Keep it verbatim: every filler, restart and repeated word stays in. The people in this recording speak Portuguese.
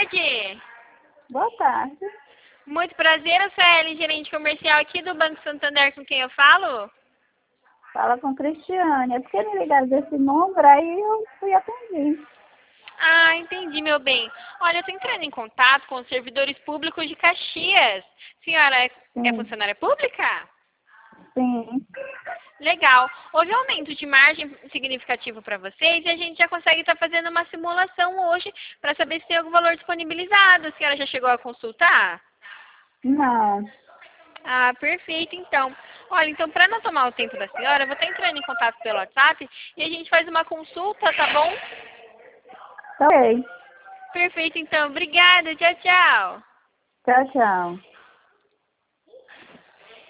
tarde. Boa tarde. Muito prazer, eu sou a Ellen, gerente comercial aqui do Banco Santander, com quem eu falo? Fala com Cristiane. É porque me ligaram desse número, aí eu fui atender. Ah, entendi, meu bem. Olha, eu estou entrando em contato com os servidores públicos de Caxias. Senhora é, é Sim, funcionária pública? sim. Legal. Houve aumento de margem significativo para vocês e a gente já consegue estar fazendo uma simulação hoje para saber se tem algum valor disponibilizado. A senhora já chegou a consultar? Não. Ah, perfeito, então. Olha, então, para não tomar o tempo da senhora, eu vou estar entrando em contato pelo WhatsApp e a gente faz uma consulta, tá bom? Ok. Perfeito, então. Obrigada. Tchau, tchau. Tchau, tchau.